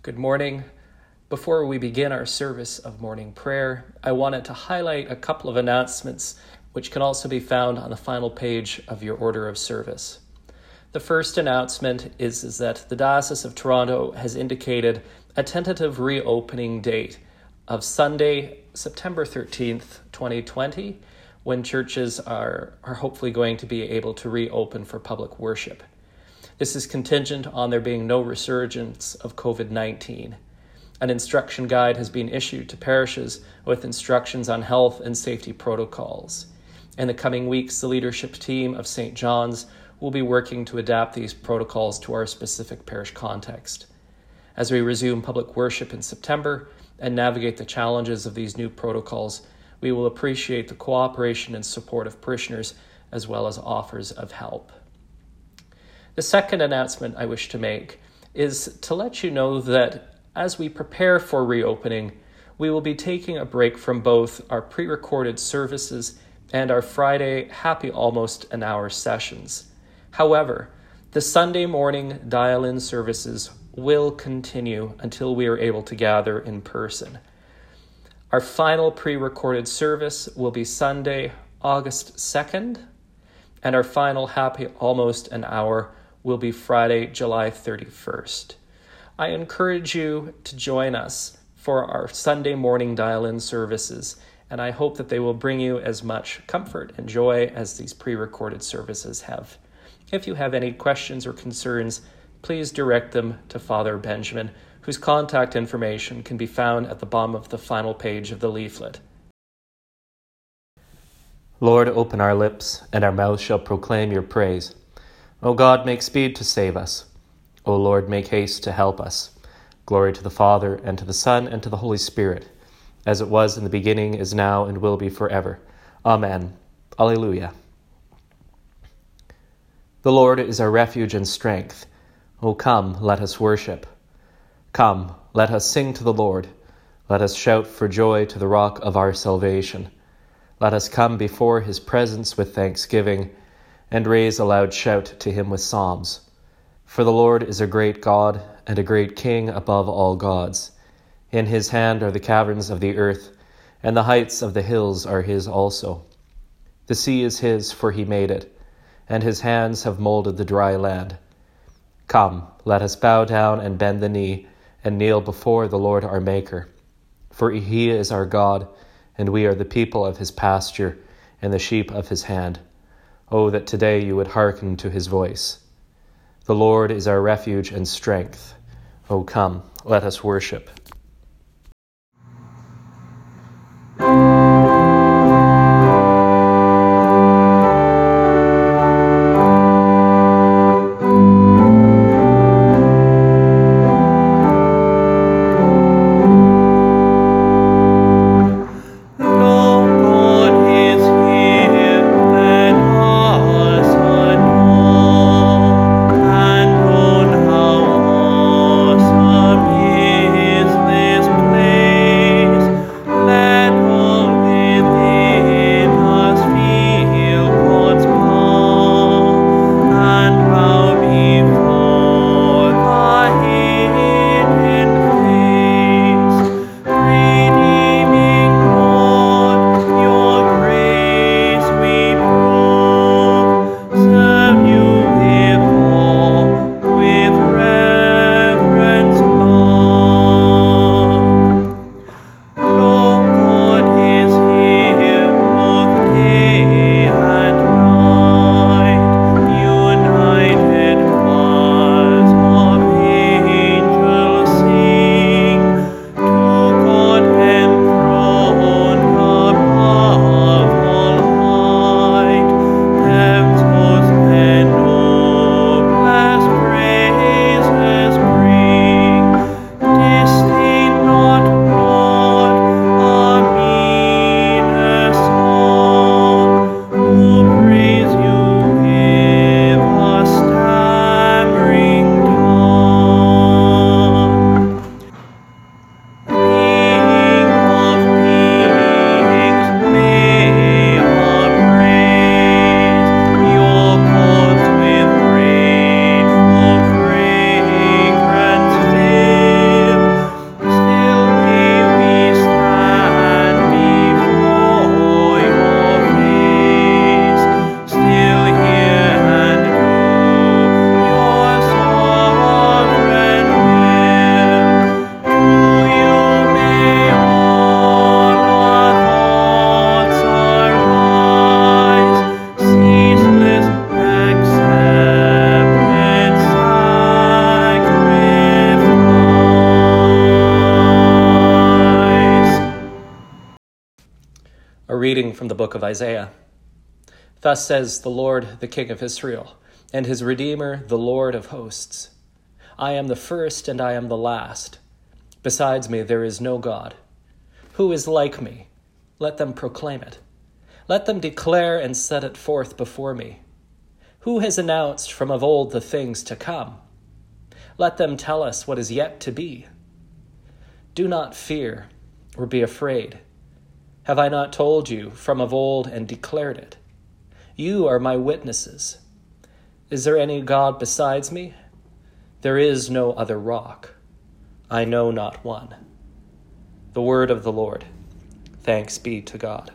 Good morning. Before we begin our service of morning prayer, I wanted to highlight a couple of announcements which can also be found on the final page of your order of service. The first announcement is that the Diocese of Toronto has indicated a tentative reopening date of Sunday, September 13th, 2020, when churches are hopefully going to be able to reopen for public worship. This is contingent on there being no resurgence of COVID-19. An instruction guide has been issued to parishes with instructions on health and safety protocols. In the coming weeks, the leadership team of St. John's will be working to adapt these protocols to our specific parish context. As we resume public worship in September and navigate the challenges of these new protocols, we will appreciate the cooperation and support of parishioners as well as offers of help. The second announcement I wish to make is to let you know that as we prepare for reopening, we will be taking a break from both our pre-recorded services and our Friday Happy Almost an Hour sessions. However, the Sunday morning dial-in services will continue until we are able to gather in person. Our final pre-recorded service will be Sunday, August 2nd, and our final Happy Almost an Hour will be Friday, July 31st. I encourage you to join us for our Sunday morning dial-in services, and I hope that they will bring you as much comfort and joy as these pre-recorded services have. If you have any questions or concerns, please direct them to Father Benjamin, whose contact information can be found at the bottom of the final page of the leaflet. Lord, open our lips, and our mouths shall proclaim your praise. O God, make speed to save us. O Lord, make haste to help us. Glory to the Father, and to the Son, and to the Holy Spirit, as it was in the beginning, is now, and will be forever. Amen. Alleluia. The Lord is our refuge and strength. O come, let us worship. Come, let us sing to the Lord. Let us shout for joy to the rock of our salvation. Let us come before his presence with thanksgiving, and raise a loud shout to him with psalms. For the Lord is a great God, and a great King above all gods. In his hand are the caverns of the earth, and the heights of the hills are his also. The sea is his, for he made it, and his hands have molded the dry land. Come, let us bow down and bend the knee, and kneel before the Lord our Maker. For he is our God, and we are the people of his pasture, and the sheep of his hand. Oh, that today you would hearken to his voice. The Lord is our refuge and strength. Oh, come, let us worship. Is reading from the book of Isaiah. Thus says the Lord, the King of Israel, and his Redeemer, the Lord of hosts. I am the first and I am the last. Besides me there is no God. Who is like me? Let them proclaim it. Let them declare and set it forth before me. Who has announced from of old the things to come? Let them tell us what is yet to be. Do not fear or be afraid. Have I not told you from of old and declared it? You are my witnesses. Is there any God besides me? There is no other rock. I know not one. The word of the Lord. Thanks be to God.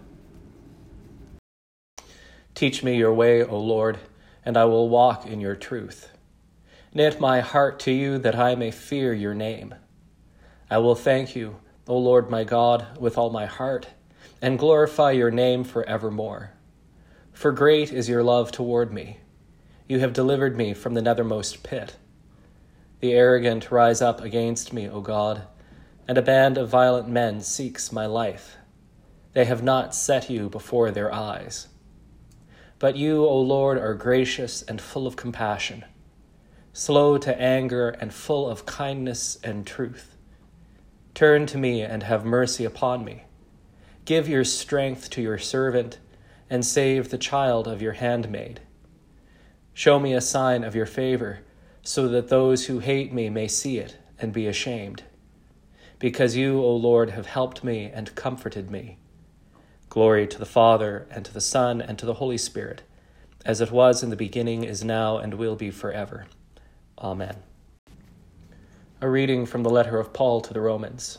Teach me your way, O Lord, and I will walk in your truth. Knit my heart to you that I may fear your name. I will thank you, O Lord my God, with all my heart, and glorify your name forevermore. For great is your love toward me. You have delivered me from the nethermost pit. The arrogant rise up against me, O God, and a band of violent men seeks my life. They have not set you before their eyes. But you, O Lord, are gracious and full of compassion, slow to anger and full of kindness and truth. Turn to me and have mercy upon me. Give your strength to your servant and save the child of your handmaid. Show me a sign of your favor so that those who hate me may see it and be ashamed. Because you, O Lord, have helped me and comforted me. Glory to the Father, and to the Son, and to the Holy Spirit, as it was in the beginning, is now, and will be forever. Amen. A reading from the letter of Paul to the Romans.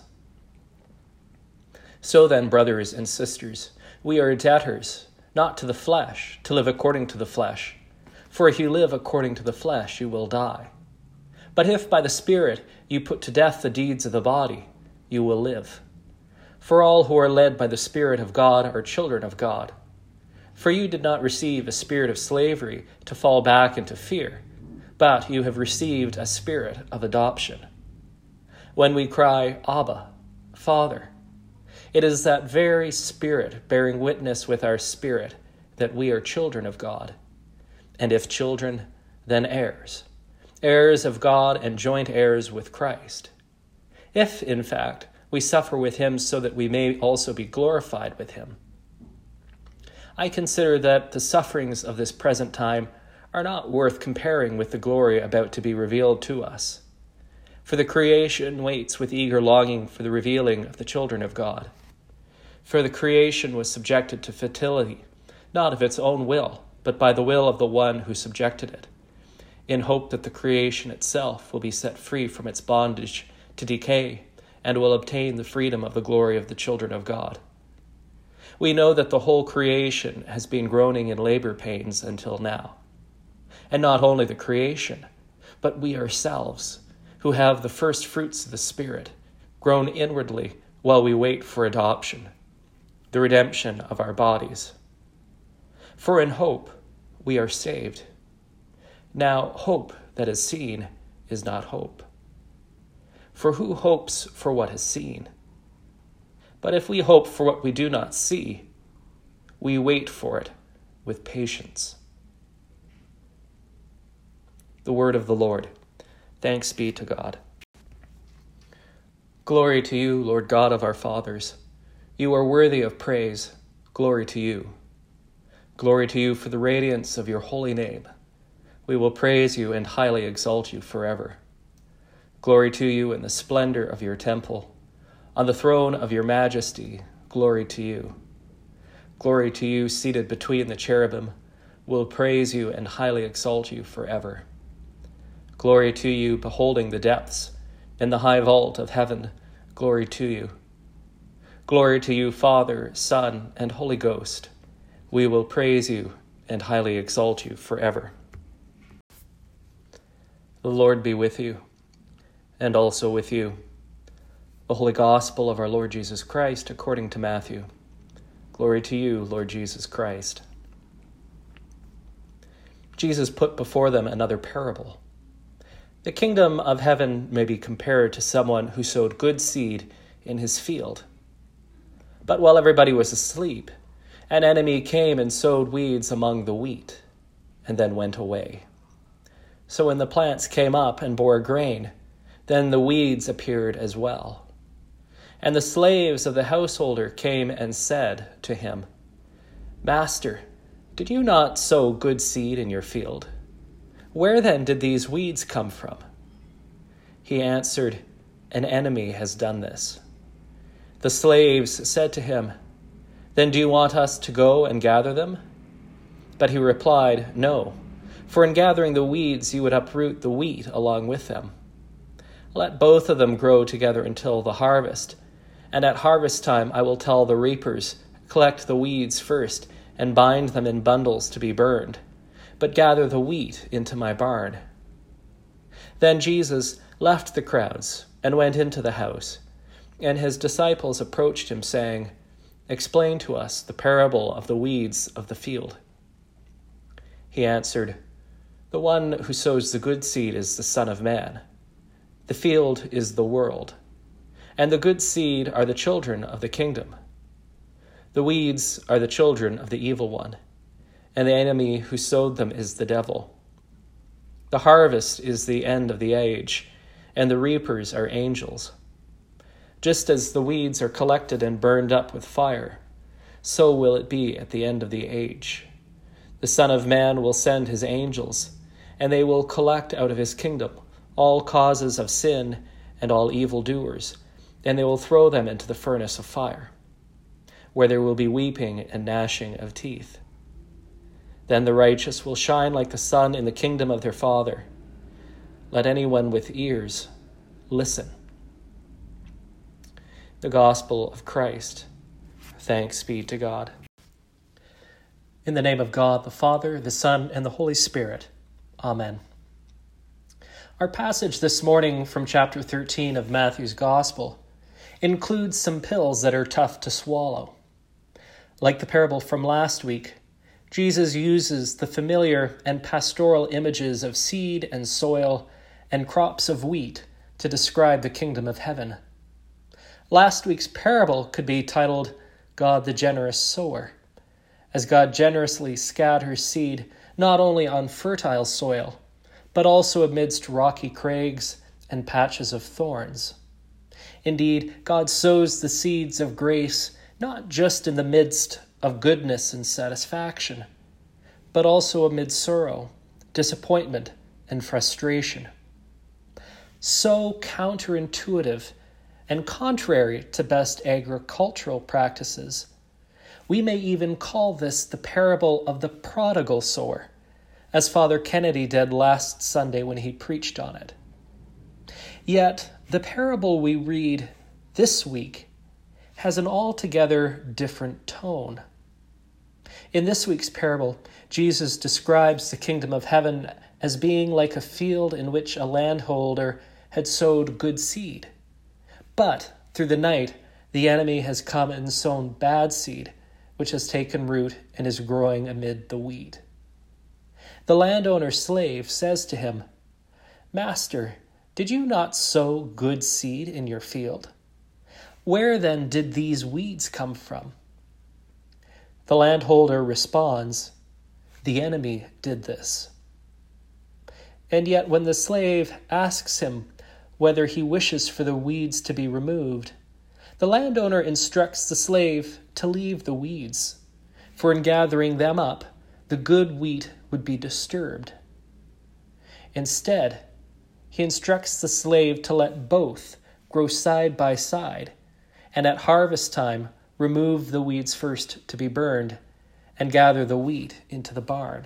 So then, brothers and sisters, we are debtors, not to the flesh, to live according to the flesh. For if you live according to the flesh, you will die. But if by the Spirit you put to death the deeds of the body, you will live. For all who are led by the Spirit of God are children of God. For you did not receive a spirit of slavery to fall back into fear, but you have received a spirit of adoption. When we cry, Abba, Father, it is that very Spirit bearing witness with our spirit that we are children of God. And if children, then heirs, heirs of God and joint heirs with Christ. If, in fact, we suffer with him so that we may also be glorified with him. I consider that the sufferings of this present time are not worth comparing with the glory about to be revealed to us. For the creation waits with eager longing for the revealing of the children of God. For the creation was subjected to fertility, not of its own will, but by the will of the one who subjected it, in hope that the creation itself will be set free from its bondage to decay and will obtain the freedom of the glory of the children of God. We know that the whole creation has been groaning in labor pains until now. And not only the creation, but we ourselves, who have the first fruits of the Spirit, groan inwardly while we wait for adoption, the redemption of our bodies. For in hope we are saved. Now hope that is seen is not hope. For who hopes for what is seen? But if we hope for what we do not see, we wait for it with patience. The word of the Lord. Thanks be to God. Glory to you, Lord God of our fathers. You are worthy of praise. Glory to you. Glory to you for the radiance of your holy name. We will praise you and highly exalt you forever. Glory to you in the splendor of your temple. On the throne of your majesty, glory to you. Glory to you seated between the cherubim. We'll praise you and highly exalt you forever. Glory to you beholding the depths. In the high vault of heaven, glory to you. Glory to you, Father, Son, and Holy Ghost. We will praise you and highly exalt you forever. The Lord be with you, and also with you. The Holy Gospel of our Lord Jesus Christ according to Matthew. Glory to you, Lord Jesus Christ. Jesus put before them another parable. The kingdom of heaven may be compared to someone who sowed good seed in his field. But while everybody was asleep, An enemy came and sowed weeds among the wheat, and then went away. So when the plants came up and bore grain, then the weeds appeared as well. And the slaves of the householder came and said to him, Master, did you not sow good seed in your field? Where then did these weeds come from? He answered, An enemy has done this. The slaves said to him, Then do you want us to go and gather them? But he replied, No, for in gathering the weeds you would uproot the wheat along with them. Let both of them grow together until the harvest. And at harvest time I will tell the reapers, Collect the weeds first, and bind them in bundles to be burned, but gather the wheat into my barn. Then Jesus left the crowds and went into the house, and his disciples approached him, saying, Explain to us the parable of the weeds of the field. He answered, The one who sows the good seed is the Son of Man. The field is the world, and the good seed are the children of the kingdom. The weeds are the children of the evil one, and the enemy who sowed them is the devil. The harvest is the end of the age, and the reapers are angels. Just as the weeds are collected and burned up with fire, so will it be at the end of the age. The Son of Man will send his angels, and they will collect out of his kingdom all causes of sin and all evildoers, and they will throw them into the furnace of fire, where there will be weeping and gnashing of teeth. Then the righteous will shine like the sun in the kingdom of their Father. Let anyone with ears listen. The Gospel of Christ. Thanks be to God. In the name of God, the Father, the Son, and the Holy Spirit. Amen. Our passage this morning from chapter 13 of Matthew's Gospel includes some pills that are tough to swallow. Like the parable from last week, Jesus uses the familiar and pastoral images of seed and soil and crops of wheat to describe the kingdom of heaven. Last week's parable could be titled God the Generous Sower, as God generously scatters seed not only on fertile soil, but also amidst rocky crags and patches of thorns. Indeed, God sows the seeds of grace not just in the midst of goodness and satisfaction, but also amid sorrow, disappointment, and frustration. So counterintuitive and contrary to best agricultural practices, we may even call this the parable of the prodigal sower, as Father Kennedy did last Sunday when he preached on it. Yet, the parable we read this week has an altogether different tone. In this week's parable, Jesus describes the kingdom of heaven as being like a field in which a landholder had sowed good seed. But through the night, the enemy has come and sown bad seed, which has taken root and is growing amid the wheat. The landowner's slave says to him, Master, did you not sow good seed in your field? Where then did these weeds come from? The landholder responds, The enemy did this. And yet when the slave asks him whether he wishes for the weeds to be removed, the landowner instructs the slave to leave the weeds, for in gathering them up, the good wheat would be disturbed. Instead, he instructs the slave to let both grow side by side, and at harvest time remove the weeds first to be burned, and gather the wheat into the barn.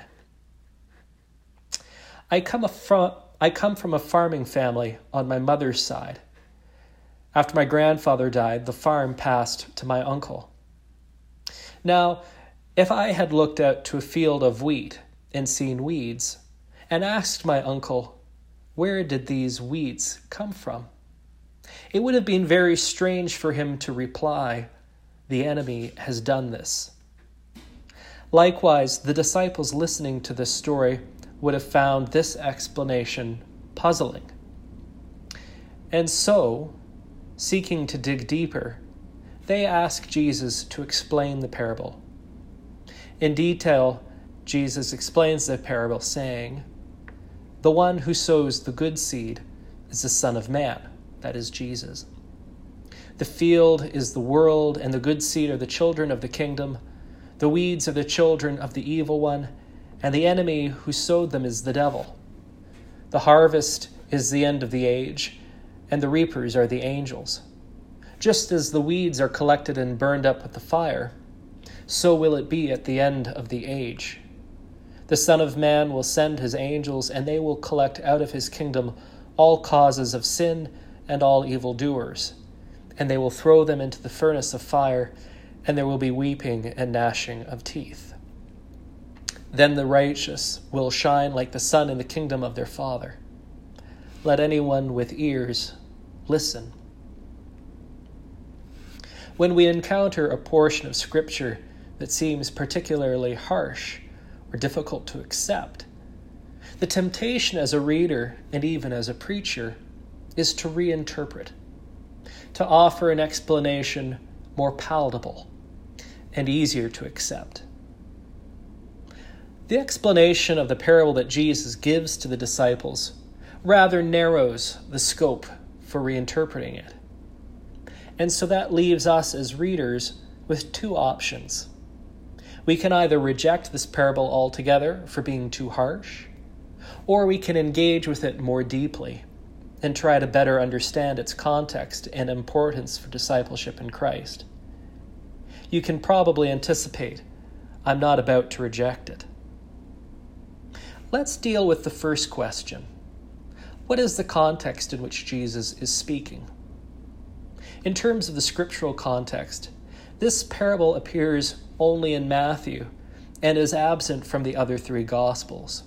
I come from a farming family on my mother's side. After my grandfather died, the farm passed to my uncle. Now, if I had looked out to a field of wheat and seen weeds, and asked my uncle, where did these weeds come from? It would have been very strange for him to reply, the enemy has done this. Likewise, the disciples listening to this story would have found this explanation puzzling. And so, seeking to dig deeper, they ask Jesus to explain the parable. In detail, Jesus explains the parable saying, "The one who sows the good seed is the Son of Man," that is Jesus. "The field is the world, and the good seed are the children of the kingdom. The weeds are the children of the evil one, and the enemy who sowed them is the devil. The harvest is the end of the age, and the reapers are the angels. Just as the weeds are collected and burned up with the fire, so will it be at the end of the age. The Son of Man will send his angels, and they will collect out of his kingdom all causes of sin and all evildoers, and they will throw them into the furnace of fire, and there will be weeping and gnashing of teeth. Then the righteous will shine like the sun in the kingdom of their Father. Let anyone with ears listen." When we encounter a portion of Scripture that seems particularly harsh or difficult to accept, the temptation as a reader and even as a preacher is to reinterpret, to offer an explanation more palatable and easier to accept. The explanation of the parable that Jesus gives to the disciples rather narrows the scope for reinterpreting it. And so that leaves us as readers with two options. We can either reject this parable altogether for being too harsh, or we can engage with it more deeply and try to better understand its context and importance for discipleship in Christ. You can probably anticipate I'm not about to reject it. Let's deal with the first question. What is the context in which Jesus is speaking? In terms of the scriptural context, this parable appears only in Matthew and is absent from the other three Gospels.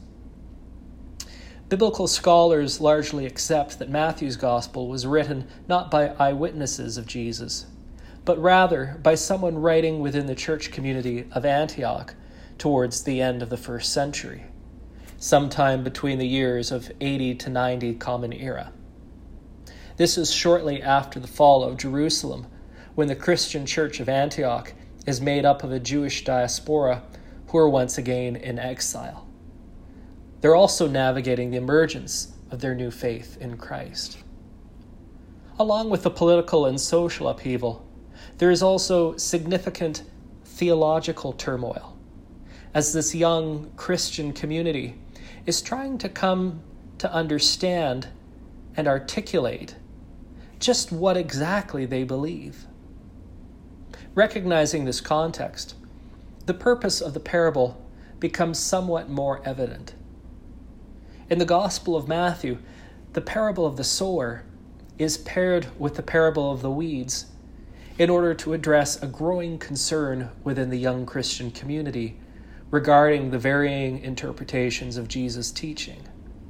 Biblical scholars largely accept that Matthew's Gospel was written not by eyewitnesses of Jesus, but rather by someone writing within the church community of Antioch towards the end of the first century, sometime between the years of 80 to 90 Common Era. This is shortly after the fall of Jerusalem, when the Christian church of Antioch is made up of a Jewish diaspora who are once again in exile. They're also navigating the emergence of their new faith in Christ. Along with the political and social upheaval, there is also significant theological turmoil, as this young Christian community is trying to come to understand and articulate just what exactly they believe. Recognizing this context, the purpose of the parable becomes somewhat more evident. In the Gospel of Matthew, the parable of the sower is paired with the parable of the weeds in order to address a growing concern within the young Christian community regarding the varying interpretations of Jesus' teaching.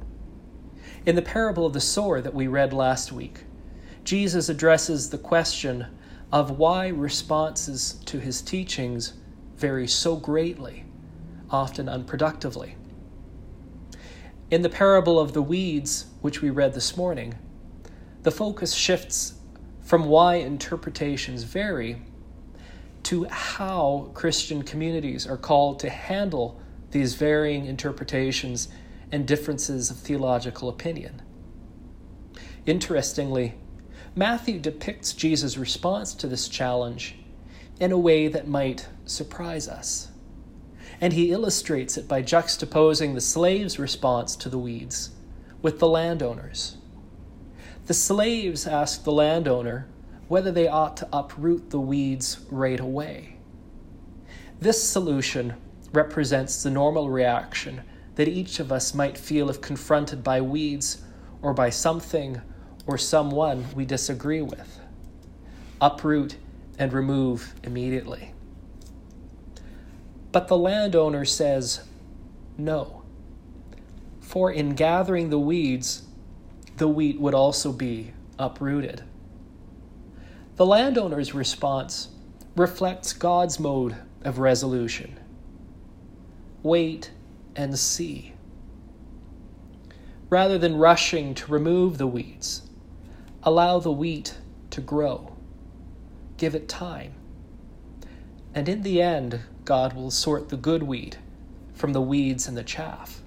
In the parable of the sower that we read last week, Jesus addresses the question of why responses to his teachings vary so greatly, often unproductively. In the parable of the weeds, which we read this morning, the focus shifts from why interpretations vary to how Christian communities are called to handle these varying interpretations and differences of theological opinion. Interestingly, Matthew depicts Jesus' response to this challenge in a way that might surprise us. And he illustrates it by juxtaposing the slaves' response to the weeds with the landowners. The slaves ask the landowner whether they ought to uproot the weeds right away. This solution represents the normal reaction that each of us might feel if confronted by weeds or by something or someone we disagree with. Uproot and remove immediately. But the landowner says no, for in gathering the weeds, the wheat would also be uprooted. The landowner's response reflects God's mode of resolution. Wait and see. Rather than rushing to remove the weeds, allow the wheat to grow. Give it time. And in the end, God will sort the good wheat from the weeds and the chaff.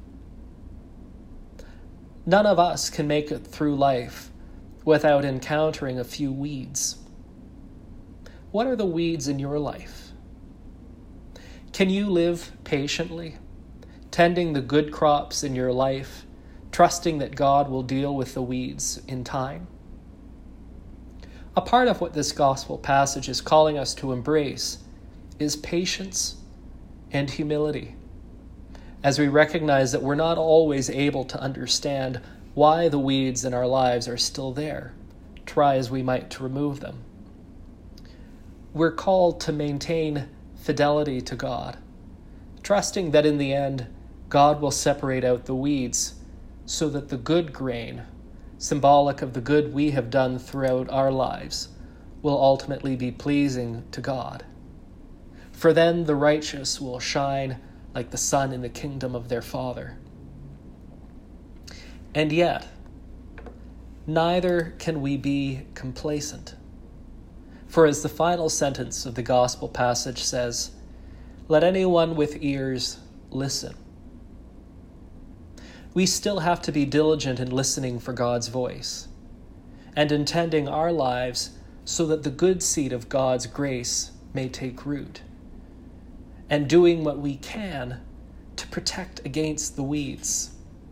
None of us can make it through life without encountering a few weeds. What are the weeds in your life? Can you live patiently, tending the good crops in your life, trusting that God will deal with the weeds in time? A part of what this gospel passage is calling us to embrace is patience and humility, as we recognize that we're not always able to understand why the weeds in our lives are still there, try as we might to remove them. We're called to maintain fidelity to God, trusting that in the end, God will separate out the weeds so that the good grain, symbolic of the good we have done throughout our lives, will ultimately be pleasing to God. For then the righteous will shine like the sun in the kingdom of their Father. And yet, neither can we be complacent. For as the final sentence of the gospel passage says, "Let anyone with ears listen." We still have to be diligent in listening for God's voice and intending our lives so that the good seed of God's grace may take root, and doing what we can to protect against the weeds.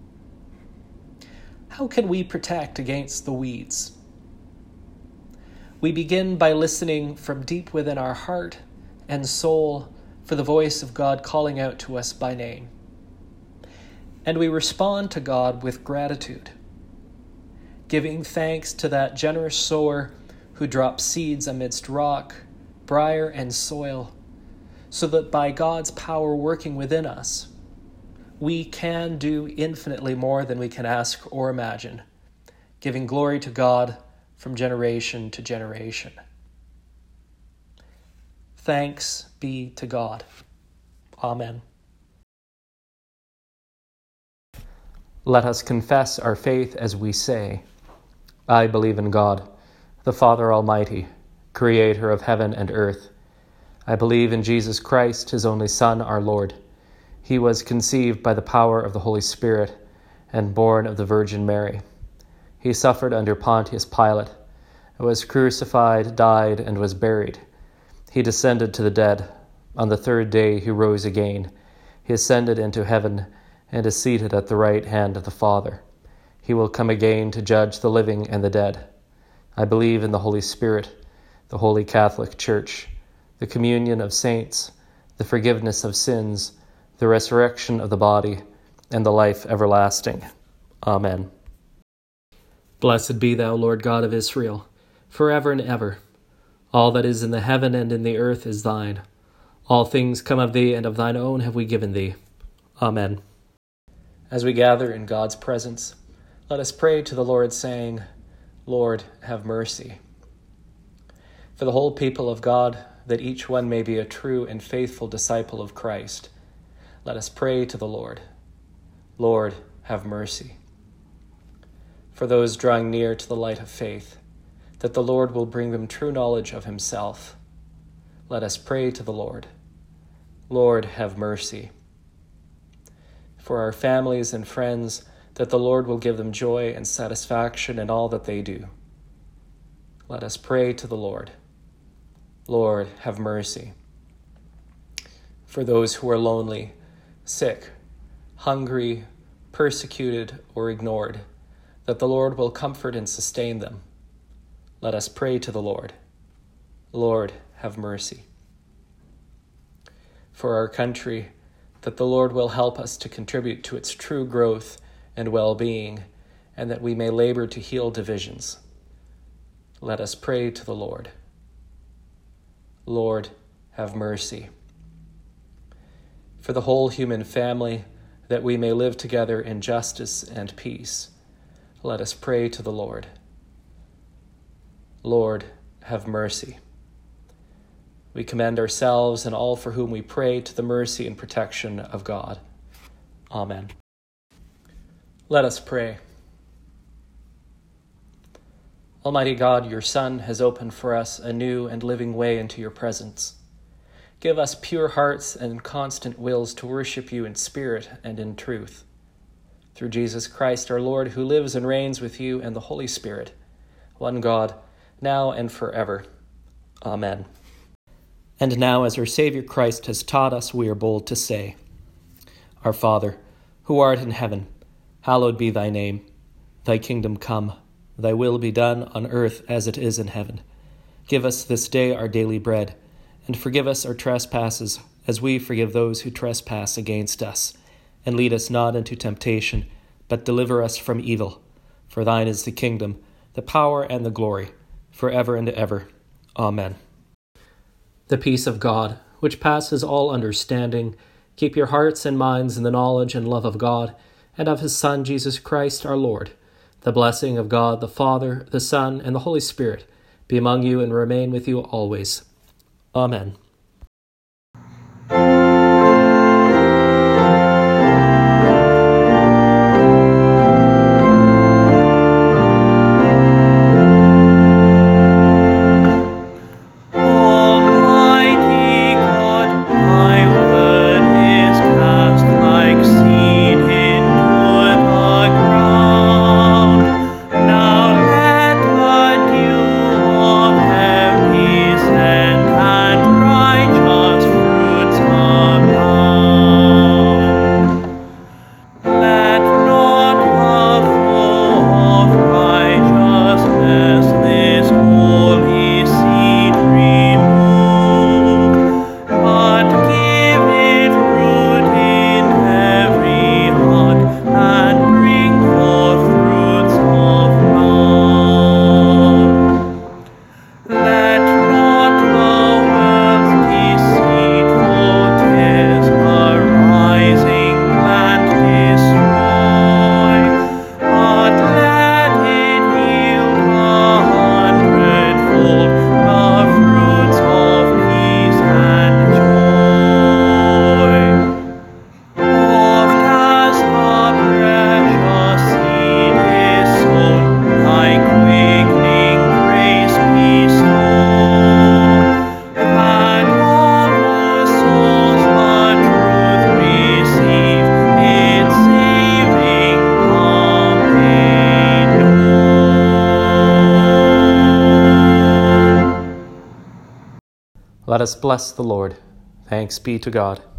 How can we protect against the weeds? We begin by listening from deep within our heart and soul for the voice of God calling out to us by name. And we respond to God with gratitude, giving thanks to that generous sower who drops seeds amidst rock, briar, and soil, so that by God's power working within us, we can do infinitely more than we can ask or imagine, giving glory to God from generation to generation. Thanks be to God. Amen. Let us confess our faith as we say, I believe in God, the Father Almighty, creator of heaven and earth. I believe in Jesus Christ, his only Son, our Lord. He was conceived by the power of the Holy Spirit and born of the Virgin Mary. He suffered under Pontius Pilate, was crucified, died, and was buried. He descended to the dead. On the third day he rose again. He ascended into heaven and is seated at the right hand of the Father. He will come again to judge the living and the dead. I believe in the Holy Spirit, the Holy Catholic Church, the communion of saints, the forgiveness of sins, the resurrection of the body, and the life everlasting. Amen. Blessed be thou, Lord God of Israel, forever and ever. All that is in the heaven and in the earth is thine. All things come of thee, and of thine own have we given thee. Amen. As we gather in God's presence, let us pray to the Lord, saying, Lord, have mercy. For the whole people of God, that each one may be a true and faithful disciple of Christ, let us pray to the Lord. Lord, have mercy. For those drawing near to the light of faith, that the Lord will bring them true knowledge of himself, let us pray to the Lord. Lord, have mercy. For our families and friends, that the Lord will give them joy and satisfaction in all that they do, let us pray to the Lord. Lord, have mercy. For those who are lonely, sick, hungry, persecuted, or ignored, that the Lord will comfort and sustain them, let us pray to the Lord. Lord, have mercy. For our country, that the Lord will help us to contribute to its true growth and well-being, and that we may labor to heal divisions, let us pray to the Lord. Lord, have mercy. For the whole human family, that we may live together in justice and peace, let us pray to the Lord. Lord, have mercy. We commend ourselves and all for whom we pray to the mercy and protection of God. Amen. Let us pray. Almighty God, your Son has opened for us a new and living way into your presence. Give us pure hearts and constant wills to worship you in spirit and in truth. Through Jesus Christ our Lord, who lives and reigns with you and the Holy Spirit, one God, now and forever. Amen. And now, as our Savior Christ has taught us, we are bold to say, Our Father, who art in heaven, hallowed be thy name. Thy kingdom come, thy will be done on earth as it is in heaven. Give us this day our daily bread, and forgive us our trespasses, as we forgive those who trespass against us. And lead us not into temptation, but deliver us from evil. For thine is the kingdom, the power, and the glory, forever and ever. Amen. The peace of God, which passes all understanding, keep your hearts and minds in the knowledge and love of God, and of his Son, Jesus Christ our Lord. The blessing of God, the Father, the Son, and the Holy Spirit be among you and remain with you always. Amen. Let us bless the Lord. Thanks be to God.